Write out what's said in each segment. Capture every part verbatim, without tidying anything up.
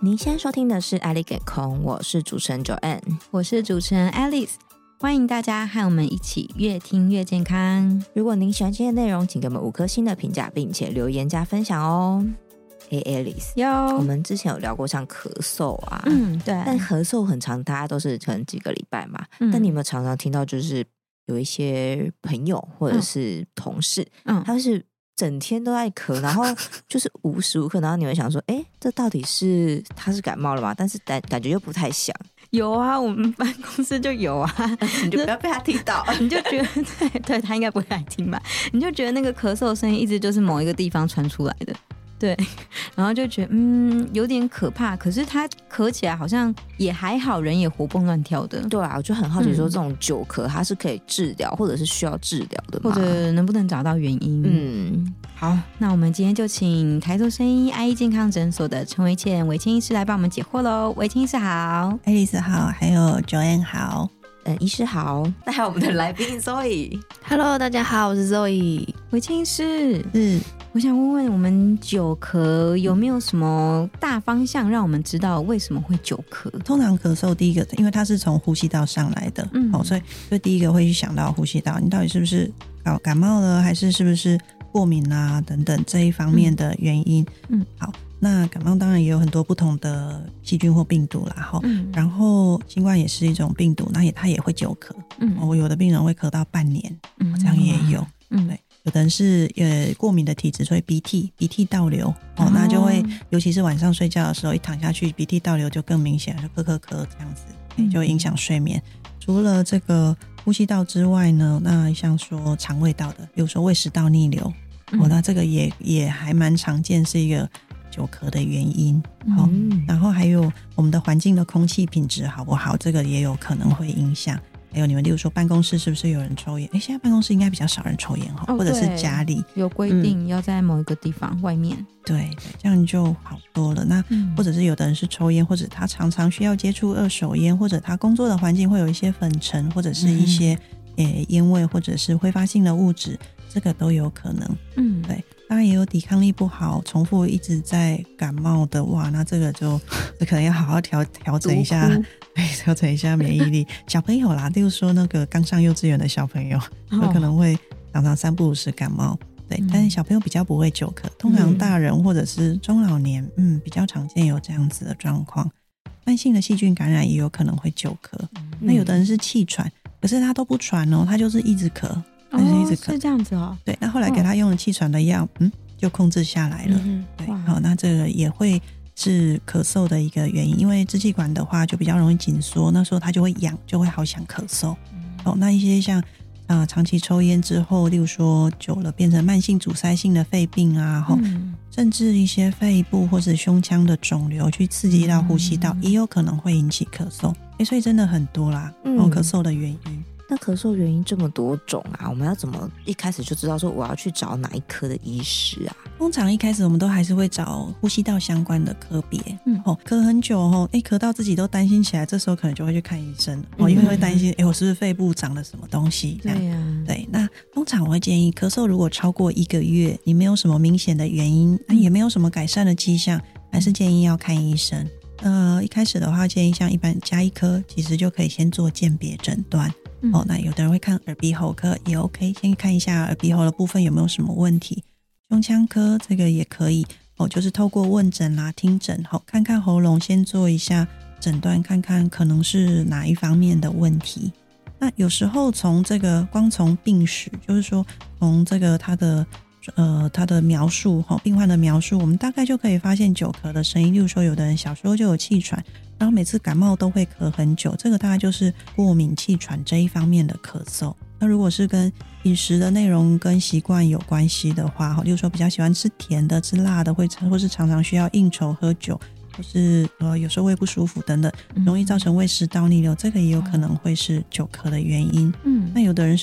您现在收听的是爱丽给空，我是主持人 Joanne， 我是主持人 Alice， 欢迎大家和我们一起越听越健康。 如果您喜欢今天的内容，请给我们五颗星的评价，并且留言加分享哦。欸 Alice， 有我们之前有聊过像咳嗽啊， 嗯，对， 但咳嗽很长，大家都是可能几个礼拜嘛、嗯、但你有没有常常听到就是有一些朋友或者是同事、嗯、他是整天都在咳，然后就是无时无刻，然后你会想说哎，这到底是他是感冒了吗？但是感感觉又不太像。 有啊，我们办公室就有啊， 你就不要被他听到你就觉得对对，他应该不会来听吧，你就觉得那个咳嗽的声音一直就是某一个地方传出来的，对，然后就觉得嗯有点可怕，可是他咳起来好像也还好，人也活蹦乱跳的。 对啊，我就很好奇说这种久咳它是可以治疗或者是需要治疗的吗？ 或者能不能找到原因。嗯，好，那我们今天就请台中生医爱医健康诊所的陈维倩维倩医师来帮我们解惑咯。维倩医师好。 爱丽丝好，还有 Joanne 好。 嗯，医师好。那还有我们的来宾 Zoe。 Hello， 大家好，我是 Zoe。 维倩医师， 是我想问问我们久咳有没有什么大方向让我们知道为什么会久咳？ 通常咳嗽第一个因为它是从呼吸道上来的、嗯哦、所以就第一个会去想到呼吸道，你到底是不是感冒了还是是不是过敏啊等等这一方面的原因。嗯，好，那感冒当然也有很多不同的细菌或病毒啦、嗯、然后新冠也是一种病毒，那也它也会久咳。嗯，我、哦、有的病人会咳到半年、嗯、这样也有。嗯，对，有的人是呃过敏的体质，所以鼻涕鼻涕倒流哦，那就会尤其是晚上睡觉的时候，一躺下去鼻涕倒流就更明显，就咳咳咳这样子、嗯、就影响睡眠。除了这个呼吸道之外呢，那像说肠胃道的，比如说胃食道逆流、嗯哦、那这个也也还蛮常见，是一个久咳的原因、哦嗯、然后还有我们的环境的空气品质好不好，这个也有可能会影响。还有你们例如说办公室是不是有人抽烟？现在办公室应该比较少人抽烟、哦、或者是家里有规定要在某一个地方、嗯、外面。对对，这样就好多了。那、嗯、或者是有的人是抽烟，或者他常常需要接触二手烟，或者他工作的环境会有一些粉尘或者是一些、嗯欸、烟味或者是挥发性的物质，这个都有可能。嗯，对，当然也有抵抗力不好重复一直在感冒的，哇，那这个就可能要好好调调整一下，对，调整一下免疫力。小朋友啦，例如说那个刚上幼稚园的小朋友，有可能会常常三不五时感冒，对、嗯，但是小朋友比较不会久咳，通常大人或者是中老年，嗯，比较常见有这样子的状况。慢性的细菌感染也有可能会久咳、嗯，那有的人是气喘，可是他都不喘哦，他就是一直咳，他就是一直咳、 哦、是这样子哦。 对，那后来给他用了气喘的药，嗯，就控制下来了。嗯、对，好，那这个也会是咳嗽的一个原因，因为支气管的话就比较容易紧缩，那时候它就会痒，就会好想咳嗽、嗯哦、那一些像、呃、长期抽烟之后，例如说久了变成慢性阻塞性的肺病啊、嗯、甚至一些肺部或者胸腔的肿瘤去刺激到呼吸道、嗯、也有可能会引起咳嗽。所以真的很多啦、嗯哦、咳嗽的原因。 那咳嗽原因这么多种啊，我们要怎么一开始就知道说我要去找哪一科的医师啊？ 通常一开始我们都还是会找呼吸道相关的科别。嗯，哦，咳很久哦，哎，咳到自己都担心起来，这时候可能就会去看医生哦，因为会担心，哎，我是不是肺部长了什么东西？这样对呀、啊，对。那通常我会建议，咳嗽如果超过一个月，你没有什么明显的原因，嗯、也没有什么改善的迹象，还是建议要看医生。呃，一开始的话，建议像一般家医科，其实就可以先做鉴别诊断。嗯、哦，那有的人会看耳鼻喉科也 OK， 先看一下耳鼻喉的部分有没有什么问题。胸腔科这个也可以哦，就是透过问诊啦、听诊，好、哦、看看喉咙，先做一下诊断，看看可能是哪一方面的问题。那有时候从这个光从病史，就是说从这个他的呃他的描述、哦、病患的描述，我们大概就可以发现久咳的声音。例如说有的人小时候就有气喘，然后每次感冒都会咳很久，这个大概就是过敏气喘这一方面的咳嗽。那如果是跟饮食的内容跟习惯有关系的话，例如说比较喜欢吃甜的吃辣的，会或是常常需要应酬喝酒，或是呃有时候胃不舒服等等，容易造成胃食道逆流，这个也有可能会是久咳的原因。嗯，那有的人是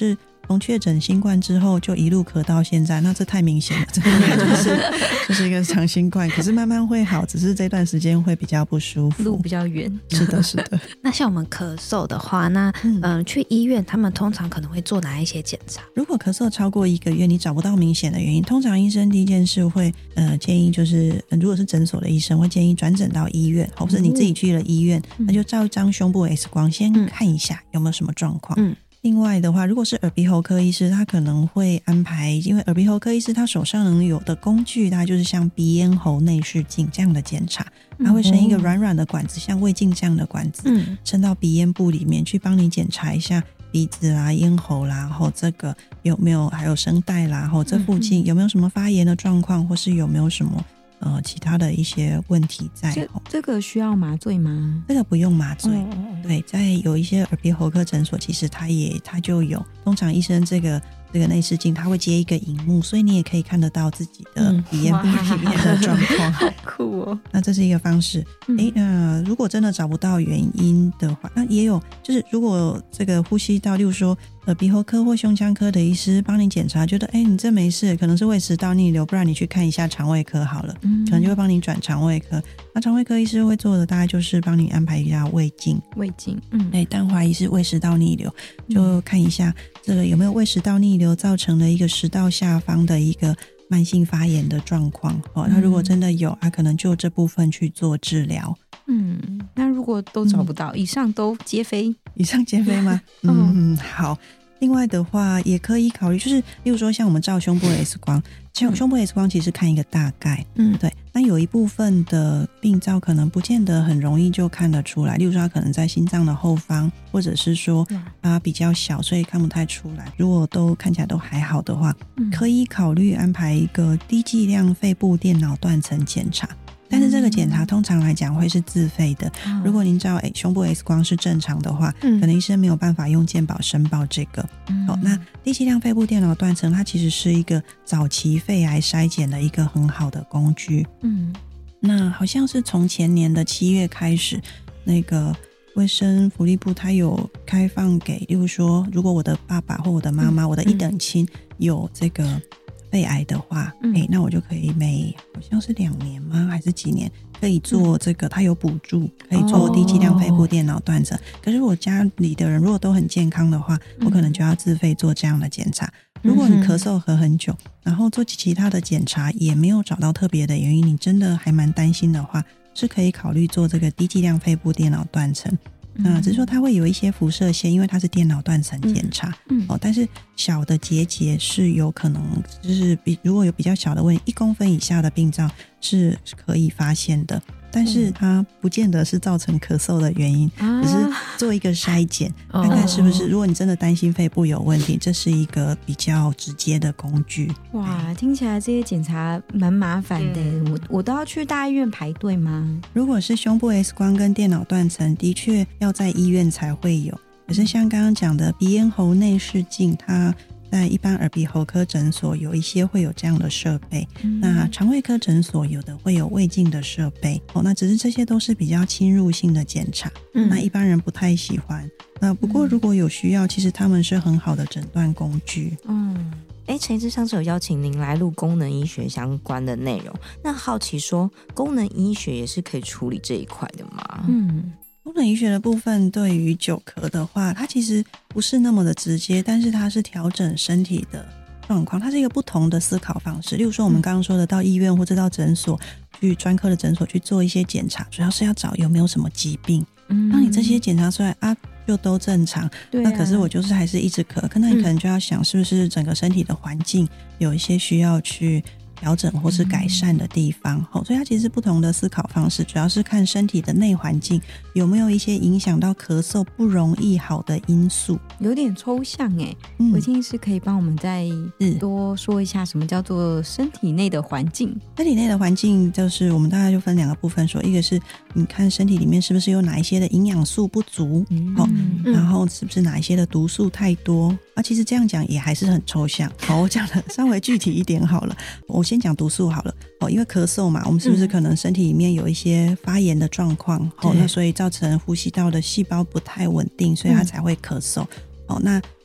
从确诊新冠之后就一路咳到现在，那这太明显了，这个就是就是一个长新冠，可是慢慢会好，只是这段时间会比较不舒服， 路比较远。 是的是的。 那像我们咳嗽的话，那嗯、呃、去医院他们通常可能会做哪一些检查？ 如果咳嗽超过一个月你找不到明显的原因，通常医生第一件事会呃建议就是、呃、如果是诊所的医生会建议转诊到医院，或是你自己去了医院、嗯、那就照一张胸部 X 光先看一下有没有什么状况。嗯，另外的话，如果是耳鼻喉科医师，他可能会安排，因为耳鼻喉科医师他手上能有的工具，大概就是像鼻咽喉内视镜这样的检查，他会伸一个软软的管子，像胃镜这样的管子，嗯，伸到鼻咽部里面去帮你检查一下鼻子啦、咽喉啦，然后这个有没有还有声带啦，然后这附近有没有什么发炎的状况，或是有没有什么呃，其他的一些问题在。 这这个需要麻醉吗？ 这个不用麻醉、哦、对，在有一些耳鼻喉科诊所其实它也它就有，通常医生这个这个内视镜它会接一个萤幕，所以你也可以看得到自己的鼻咽部里面的状况、嗯、 好酷哦。 那这是一个方式。诶、嗯，那如果真的找不到原因的话，那也有就是如果这个呼吸道，例如说耳鼻喉科或胸腔科的医师帮你检查，觉得诶你这没事，可能是胃食道逆流，不然你去看一下肠胃科好了、嗯、可能就会帮你转肠胃科。那肠胃科医师会做的大概就是帮你安排一下胃镜， 胃镜，嗯， 对，但怀疑是胃食道逆流，就看一下这个有没有胃食道逆流造成了一个食道下方的一个慢性发炎的状况、哦、那如果真的有啊，可能就这部分去做治疗。 嗯，那如果都找不到、嗯、以上都皆非？ 以上皆非吗？嗯，好。另外的话也可以考虑，就是例如说像我们照胸部 X 光，胸胸部 X 光其实看一个大概，嗯，对。那有一部分的病灶可能不见得很容易就看得出来，例如说它可能在心脏的后方，或者是说它比较小，所以看不太出来。如果都看起来都还好的话，可以考虑安排一个低剂量肺部电脑断层检查。但是这个检查通常来讲会是自费的、嗯、如果您照、欸、胸部 X 光是正常的话、嗯、可能医生没有办法用健保申报这个、嗯哦、那低剂量肺部电脑断层它其实是一个早期肺癌筛检的一个很好的工具。嗯，那好像是从前年的七月开始，那个卫生福利部它有开放给，例如说如果我的爸爸或我的妈妈、嗯、我的一等亲有这个肺癌的话、嗯欸、那我就可以每好像是两年吗还是几年可以做这个、嗯、它有补助可以做低剂量肺部电脑断层、哦、可是我家里的人如果都很健康的话、嗯、我可能就要自费做这样的检查。如果你咳嗽咳很久、嗯、然后做其他的检查也没有找到特别的原因，你真的还蛮担心的话，是可以考虑做这个低剂量肺部电脑断层。那只是说它会有一些辐射线，因为它是电脑断层检查、嗯嗯哦、但是小的结节是有可能就是比如果有比较小的问题，一公分以下的病灶是可以发现的，但是它不见得是造成咳嗽的原因、嗯、只是做一个筛检、啊、看看是不是、哦、如果你真的担心肺部有问题，这是一个比较直接的工具。 哇，听起来这些检查蛮麻烦的、嗯、我, 我都要去大医院排队吗？ 如果是胸部 X 光跟电脑断层的确要在医院才会有，可是像刚刚讲的鼻咽喉内视镜，它在一般耳鼻喉科诊所有一些会有这样的设备、嗯、那肠胃科诊所有的会有胃镜的设备、哦、那只是这些都是比较侵入性的检查、嗯、那一般人不太喜欢。那不过如果有需要、嗯、其实他们是很好的诊断工具。 嗯，哎，陈医师上次有邀请您来录功能医学相关的内容，那好奇说功能医学也是可以处理这一块的吗？嗯， 功能医学的部分对于久咳的话，它其实不是那么的直接，但是它是调整身体的状况，它是一个不同的思考方式。例如说我们刚刚说的到医院或者到诊所去专科的诊所去做一些检查，主要是要找有没有什么疾病。嗯，当你这些检查出来啊就都正常、啊、那可是我就是还是一直咳，那你可能就要想是不是整个身体的环境有一些需要去调整或是改善的地方、嗯、所以它其实是不同的思考方式，主要是看身体的内环境有没有一些影响到咳嗽不容易好的因素。 有点抽象耶、嗯、维金医师可以帮我们再多说一下什么叫做身体内的环境？ 身体内的环境就是我们大概就分两个部分说，一个是你看身体里面是不是有哪一些的营养素不足、嗯哦、然后是不是哪一些的毒素太多啊？其实这样讲也还是很抽象。好，我讲的稍微具体一点好了。我先讲毒素好了、哦、因为咳嗽嘛，我们是不是可能身体里面有一些发炎的状况、嗯哦、那所以造成呼吸道的细胞不太稳定，所以它才会咳嗽、嗯哦、那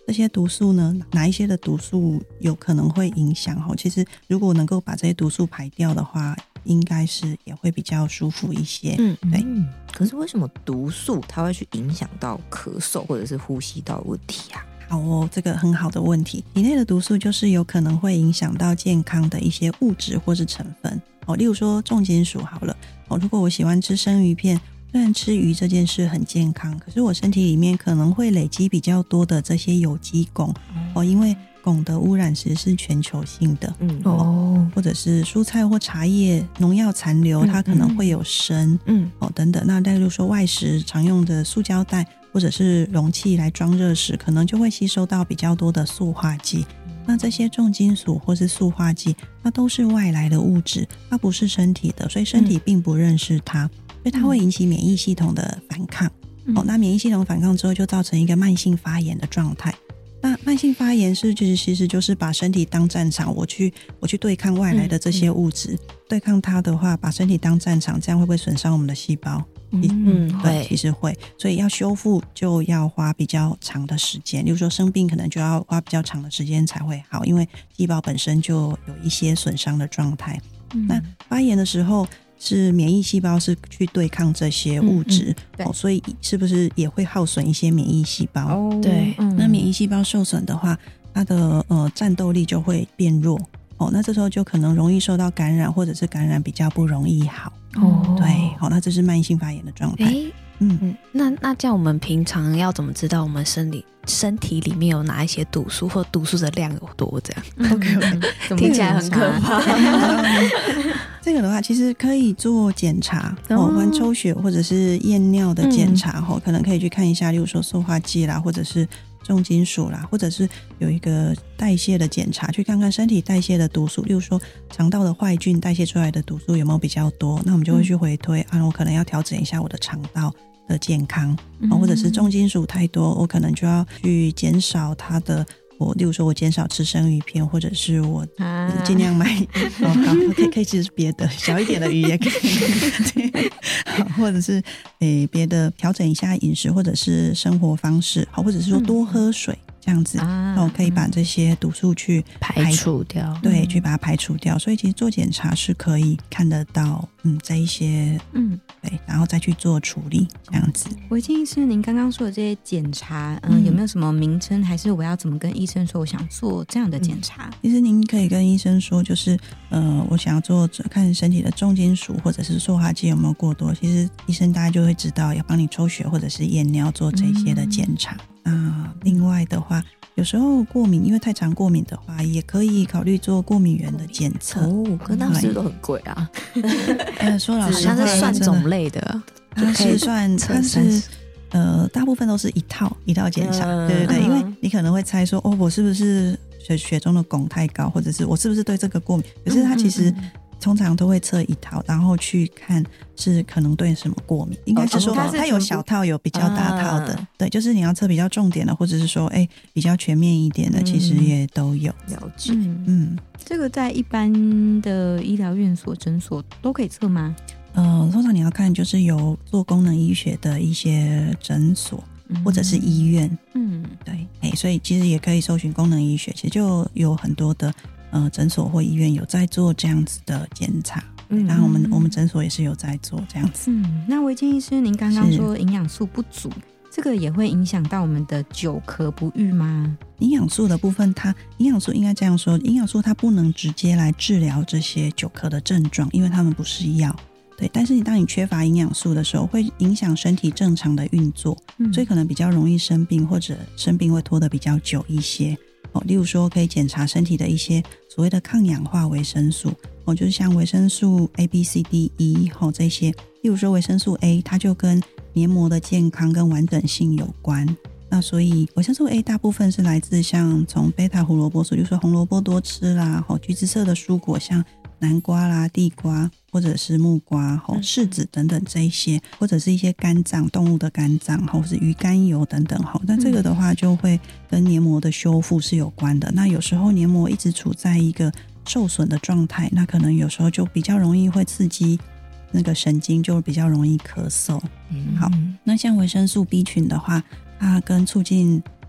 这些毒素呢，哪一些的毒素有可能会影响？其实如果能够把这些毒素排掉的话，应该是也会比较舒服一些。嗯，对。 嗯，可是为什么毒素它会去影响到咳嗽或者是呼吸道问题啊？ 好哦，这个很好的问题。体内的毒素就是有可能会影响到健康的一些物质或是成分哦，例如说重金属好了哦，如果我喜欢吃生鱼片，虽然吃鱼这件事很健康，可是我身体里面可能会累积比较多的这些有机汞、嗯、哦，因为汞的污染其实是全球性的，嗯哦，或者是蔬菜或茶叶农药残留，它可能会有砷，嗯哦等等。那例如说外食常用的塑胶袋或者是容器来装热食，可能就会吸收到比较多的塑化剂。那这些重金属或是塑化剂，它都是外来的物质，它不是身体的，所以身体并不认识它，所以它会引起免疫系统的反抗。哦，那免疫系统反抗之后，就造成一个慢性发炎的状态。那慢性发炎是就是其实就是把身体当战场，我去我去对抗外来的这些物质，嗯嗯、对抗它的话，把身体当战场，这样会不会损伤我们的细胞？嗯，对，其实会，所以要修复就要花比较长的时间，例如说生病可能就要花比较长的时间才会好，因为细胞本身就有一些损伤的状态。嗯、那发炎的时候是免疫细胞是去对抗这些物质、嗯嗯哦、所以是不是也会耗损一些免疫细胞？ 哦，对、 嗯，那免疫细胞受损的话，它的呃战斗力就会变弱。哦，那这时候就可能容易受到感染，或者是感染比较不容易好。哦，对，好、哦，那这是慢性发炎的状态。 嗯嗯，那那这样我们平常要怎么知道我们身体身体里面有哪一些毒素，或毒素的量有多？这样 ，OK， 听起来很可怕。 这个的话，其实可以做检查，哦，含抽血或者是验尿的检查，哈、嗯哦，可能可以去看一下，例如说塑化剂啦，或者是重金属啦，或者是有一个代谢的检查，去看看身体代谢的毒素，例如说肠道的坏菌代谢出来的毒素有没有比较多，那我们就会去回推、嗯、啊，我可能要调整一下我的肠道的健康、嗯、或者是重金属太多，我可能就要去减少它的，我例如说我减少吃生鱼片，或者是我尽量买、啊、哦好，可以可以吃别的小一点的鱼也可以好，或者是诶别的调整一下饮食或者是生活方式，好，或者是说多喝水、嗯、这样子，那我可以把这些毒素去排除掉， 对，去把它排除掉。所以其实做检查是可以看得到，嗯，这一些，嗯，对，然后再去做处理，这样子。 我建议是您刚刚说的这些检查，嗯，嗯有没有什么名称？还是我要怎么跟医生说我想做这样的检查？ 嗯、其实您可以跟医生说，就是呃，我想要做看身体的重金属或者是塑化剂有没有过多。其实医生大家就会知道要帮你抽血或者是验尿做这些的检查。嗯、那另外的话，有时候过敏，因为太常过敏的话，也可以考虑做过敏源的检测。 哦，可那是不是都很贵啊？ 呃，说老实话， 它是算种类的， 它是算，它是呃，大部分都是一套一套检查，嗯、对对对，因为你可能会猜说，哦，我是不是血血中的汞太高，或者是我是不是对这个过敏？可是它其实。嗯嗯嗯通常都会测一套，然后去看是可能对什么过敏，应该是说、哦、它有小套有比较大套的、啊、对，就是你要测比较重点的，或者是说哎比较全面一点的、嗯、其实也都有。 了解。 嗯，嗯这个在一般的医疗院所诊所都可以测吗？ 呃，通常你要看就是有做功能医学的一些诊所、嗯、或者是医院，嗯，对，哎，所以其实也可以搜寻功能医学，其实就有很多的呃，诊所或医院有在做这样子的检查，嗯，然后我们我们诊所也是有在做这样子。 嗯，那维健医师，您刚刚说营养素不足，这个也会影响到我们的久咳不愈吗？ 营养素的部分，它营养素应该这样说，营养素它不能直接来治疗这些久咳的症状，因为它们不是药。对，但是你当你缺乏营养素的时候，会影响身体正常的运作，嗯，所以可能比较容易生病，或者生病会拖得比较久一些。哦，例如说可以检查身体的一些所谓的抗氧化维生素，哦，就是像维生素 A、B、C、D、E，哦，这些。例如说维生素 A， 它就跟黏膜的健康跟完整性有关。那所以维生素 A 大部分是来自像从贝塔胡萝卜素，就是说红萝卜多吃啦，哦，橘子色的蔬果像南瓜啦、地瓜或者是木瓜、柿子等等这一些，或者是一些肝脏动物的肝脏或者是鱼肝油等等。那这个的话就会跟黏膜的修复是有关的。那有时候黏膜一直处在一个受损的状态，那可能有时候就比较容易会刺激那个神经，就比较容易咳嗽。嗯，好，那像维生素 B 群的话，它跟促进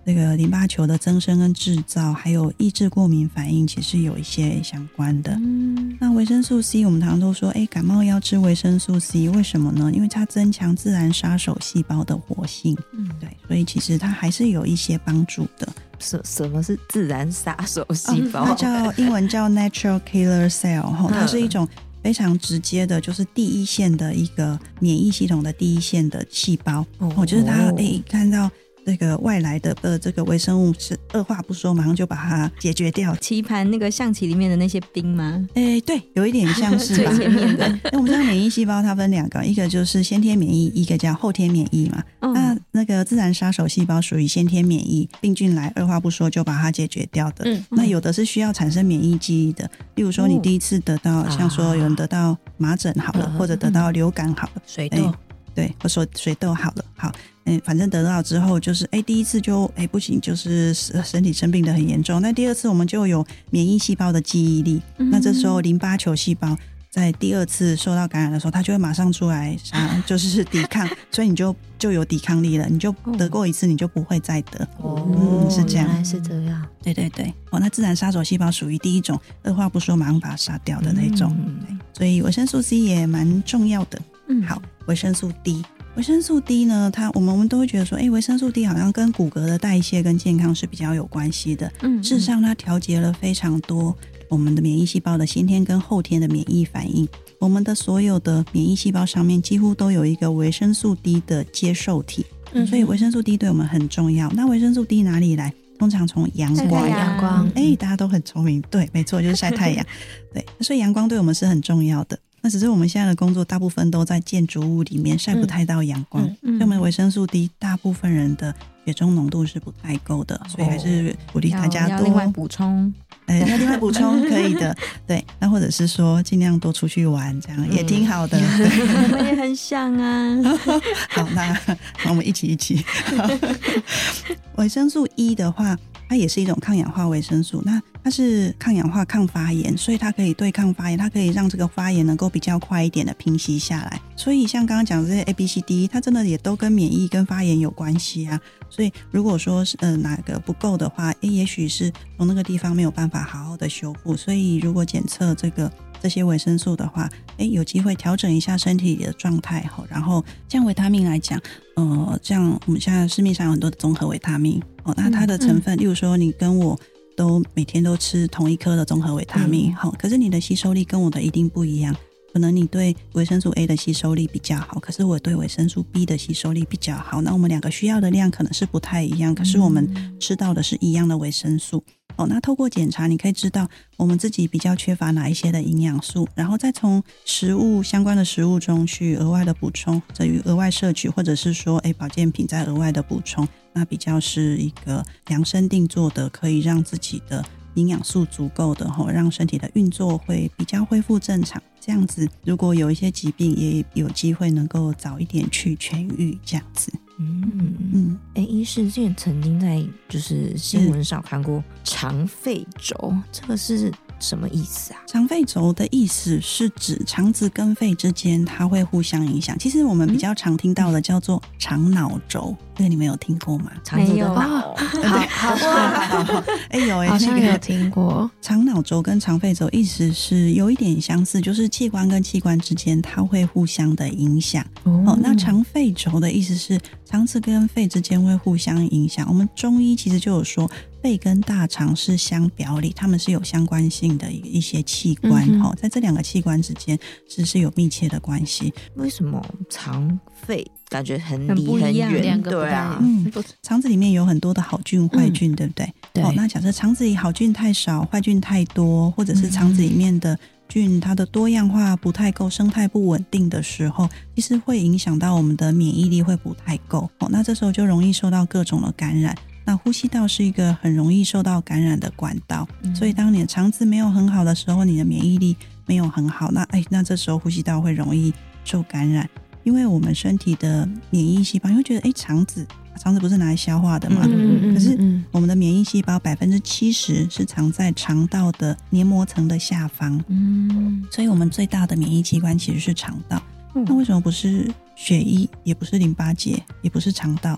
这个淋巴球的增生跟制造，还有抑制过敏反应，其实有一些相关的。嗯，那维生素 C 我们常常都说，哎，感冒要吃维生素 C， 为什么呢？因为它增强自然杀手细胞的活性。嗯，对，所以其实它还是有一些帮助的。 什什么是自然杀手细胞？ 哦、它叫英文叫 natural killer cell， 它是一种非常直接的，就是第一线的一个免疫系统的第一线的细胞。哦，就是它哎看到这个外来的呃这个微生物是二话不说马上就把它解决掉。 棋盘那个象棋里面的那些兵吗？ 哎，对，有一点像是吧。 最前面的。 我们知道免疫细胞它分两个，一个就是先天免疫，一个叫后天免疫嘛。嗯、那那个自然杀手细胞属于先天免疫，病菌来二话不说就把它解决掉的。嗯、那有的是需要产生免疫记忆的，例如说你第一次得到，哦、像说有人得到麻疹好了，啊、或者得到流感好了， 水痘。 对，我说水痘好了，好，嗯，反正得到之后就是，哎，第一次就，哎，不行，就是身体生病的很严重。那第二次我们就有免疫细胞的记忆力，嗯、那这时候淋巴球细胞在第二次受到感染的时候，它就会马上出来杀，就是抵抗，所以你就就有抵抗力了，你就得过一次，你就不会再得。 哦， 嗯、是这样， 原来是这样。 对对对，哦，那自然杀手细胞属于第一种，二话不说马上把它杀掉的那种。嗯、对，所以维生素 C 也蛮重要的。嗯，好，维生素 D， 维生素 D 呢，它我们我们都会觉得说，哎，维生素 D 好像跟骨骼的代谢跟健康是比较有关系的。嗯，事实上它调节了非常多我们的免疫细胞的先天跟后天的免疫反应。我们的所有的免疫细胞上面几乎都有一个维生素 D 的接受体，嗯、所以维生素 D 对我们很重要。那维生素 D 哪里来？通常从阳光， 阳光， 哎，大家都很聪明，对，没错，就是晒太阳。对，所以阳光对我们是很重要的。那只是我们现在的工作大部分都在建筑物里面，晒不太到阳光，嗯嗯、所以我们维生素 D 大部分人的血中浓度是不太够的，所以还是鼓励大家多要另外补充。 哎，要另外补充可以的，对，那或者是说尽量多出去玩，这样也挺好的。 嗯、我们也很像啊。 好，那那我们一起一起。维生素 E 的话，它也是一种抗氧化维生素，那它是抗氧化抗发炎，所以它可以对抗发炎，它可以让这个发炎能够比较快一点的平息下来。所以像刚刚讲的这些 A B C D 它真的也都跟免疫跟发炎有关系啊。所以如果说是呃哪个不够的话，诶也许是从那个地方没有办法好好的修复，所以如果检测这个这些维生素的话，诶有机会调整一下身体里的状态。然后像维他命来讲，呃像我们现在市面上有很多的综合维他命，哦，那它的成分、嗯嗯、例如说你跟我都每天都吃同一颗的综合维他命、嗯哦、可是你的吸收力跟我的一定不一样，可能你对维生素 A 的吸收力比较好，可是我对维生素 B 的吸收力比较好，那我们两个需要的量可能是不太一样，可是我们吃到的是一样的维生素。哦，那透过检查你可以知道我们自己比较缺乏哪一些的营养素，然后再从食物相关的食物中去额外的补充，至于额外摄取，或者是说诶保健品再额外的补充，那比较是一个量身定做的，可以让自己的营养素足够的，让身体的运作会比较恢复正常，这样子如果有一些疾病也有机会能够早一点去痊愈，这样子。 嗯嗯，哎，医师之前曾经在就是新闻上看过肠肺轴，这个是什么意思啊？ 肠肺轴的意思是指肠子跟肺之间它会互相影响，其实我们比较常听到的叫做肠脑轴，这个你们有听过吗？ 肠子的脑， 好好好， 哎有哎， 好像有听过。 肠脑轴跟肠肺轴意思是有一点相似，就是器官跟器官之间它会互相的影响。哦，哦那肠肺轴的意思是肠子跟肺之间会互相影响。我们中医其实就有说，肺跟大肠是相表里，它们是有相关性的一些器官、嗯哦、在这两个器官之间是是有密切的关系。 为什么肠肺感觉很离很远？ 对啊， 嗯，肠子里面有很多的好菌坏菌、嗯、对不对？ 对、 哦、那假设肠子里好菌太少，坏菌太多，或者是肠子里面的菌它的多样化不太够，生态不稳定的时候，其实会影响到我们的免疫力会不太够、哦、那这时候就容易受到各种的感染。那呼吸道是一个很容易受到感染的管道、嗯、所以当你的肠子没有很好的时候，你的免疫力没有很好，那哎，那这时候呼吸道会容易受感染。因为我们身体的免疫细胞，你会觉得哎，肠子肠子不是拿来消化的吗？嗯嗯可是我们的免疫细胞百分之七十是藏在肠道的黏膜层的下方，嗯，所以我们最大的免疫器官其实是肠道。嗯、那为什么不是血液，也不是淋巴结，也不是肠道？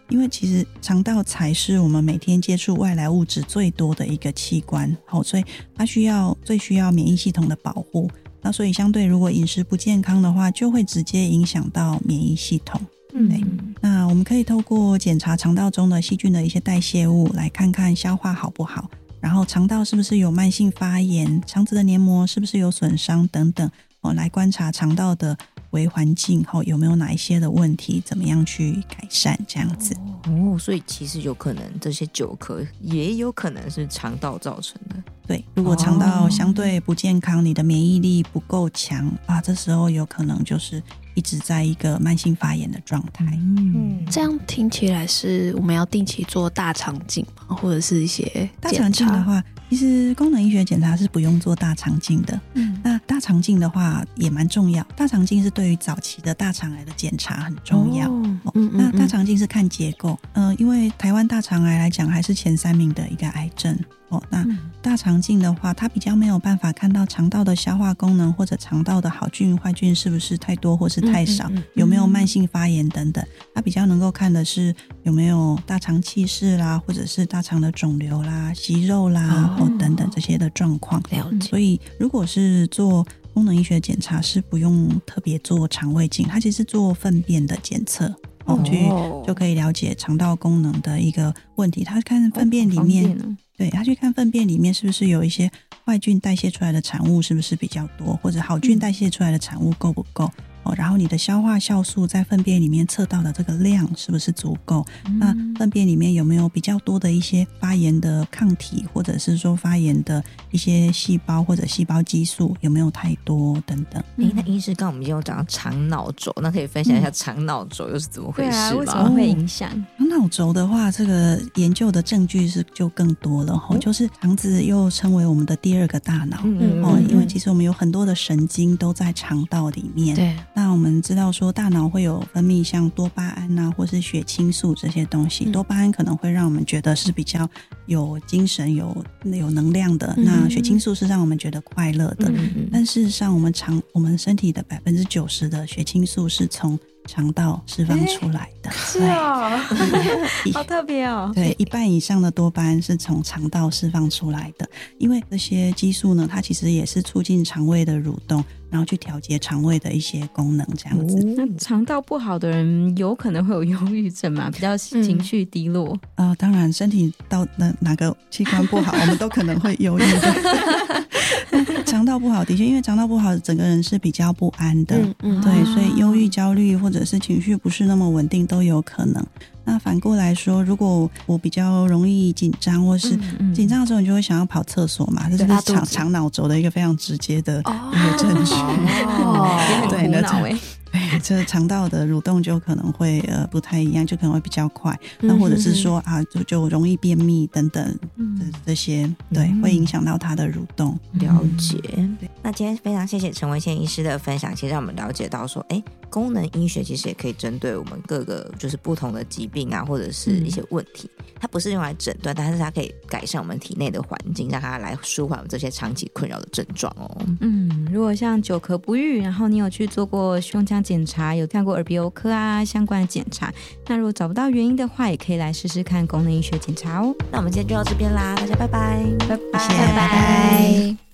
因为其实肠道才是我们每天接触外来物质最多的一个器官，所以它需要最需要免疫系统的保护。那所以相对如果饮食不健康的话，就会直接影响到免疫系统。对，那我们可以透过检查肠道中的细菌的一些代谢物，来看看消化好不好，然后肠道是不是有慢性发炎，肠子的黏膜是不是有损伤等等，哦，来观察肠道的微环境后有没有哪一些的问题，怎么样去改善这样子。 哦，所以其实有可能这些久咳也有可能是肠道造成的。 对，如果肠道相对不健康，你的免疫力不够强啊，这时候有可能就是一直在一个慢性发炎的状态。 嗯，这样听起来是我们要定期做大肠镜吗？或者是一些大肠镜的话，其实功能医学检查是不用做大肠镜的。嗯，那大肠镜的话也蛮重要，大肠镜是对于早期的大肠癌的检查很重要。哦哦嗯嗯嗯，那大肠镜是看结构，呃，因为台湾大肠癌来讲还是前三名的一个癌症。哦，那大肠镜的话，它比较没有办法看到肠道的消化功能，或者肠道的好菌坏菌是不是太多或是太少，嗯嗯嗯，有没有慢性发炎等等。它比较能够看的是有没有大肠憩室啦，或者是大肠的肿瘤啦、息肉啦，哦，等等这些的状况。 了解。 所以如果是做功能医学检查，是不用特别做肠胃镜，它其实是做粪便的检测。哦，去就可以了解肠道功能的一个问题。他看粪便里面，哦，对，他去看粪便里面是不是有一些坏菌代谢出来的产物是不是比较多，或者好菌代谢出来的产物够不够。哦，然后你的消化酵素在粪便里面测到的这个量是不是足够？嗯，那粪便里面有没有比较多的一些发炎的抗体，或者是说发炎的一些细胞或者细胞激素有没有太多等等？ 嗯，那医师刚刚我们已经有讲到肠脑轴，那可以分享一下肠脑轴又是怎么回事吗？ 对啊，为什么会影响？ 肠脑轴的话，这个研究的证据是就更多了。哦，就是肠子又称为我们的第二个大脑。嗯，哦，因为其实我们有很多的神经都在肠道里面。 对。 那我们知道说大脑会有分泌像多巴胺啊或是血清素这些东西，嗯，多巴胺可能会让我们觉得是比较有精神有有能量的，嗯，那血清素是让我们觉得快乐的。嗯，但事实上我们肠我们身体的百分之九十的血清素是从肠道释放出来的。 是哦，好特别哦。 对，一半以上的多巴胺是从肠道释放出来的，因为这些激素呢，它其实也是促进肠胃的蠕动，然后去调节肠胃的一一些功能这样子。 哦，那肠道不好的人有可能会有忧郁症嘛？比较情绪低落。 嗯呃、当然身体到哪哪个器官不好我们都可能会忧郁的。肠道不好的确，因为肠道不好整个人是比较不安的。嗯嗯，对，所以忧郁焦虑或者是情绪不是那么稳定都有可能。那反过来说，如果我比较容易紧张，或是紧张的时候你就会想要跑厕所嘛，这就是肠肠脑轴的一个非常直接的一个证据。 哦，对，很苦恼耶。 对，这肠道的蠕动就可能会呃不太一样，就可能会比较快，那或者是说啊就就容易便秘等等，嗯，这些对，嗯，会影响到它的蠕动。 了解。对，那今天非常谢谢陈文宪医师的分享，其实让我们了解到说，哎，功能医学其实也可以针对我们各个就是不同的疾病啊，或者是一些问题，嗯，它不是用来诊断，但是它可以改善我们体内的环境，让它来舒缓我们这些长期困扰的症状哦。 嗯，如果像久咳不愈，然后你有去做过胸腔检查，有看过耳鼻喉科啊相关的检查，那如果找不到原因的话，也可以来试试看功能医学检查哦。 那我们今天就到这边啦，大家拜拜， 拜拜， 谢谢，拜拜。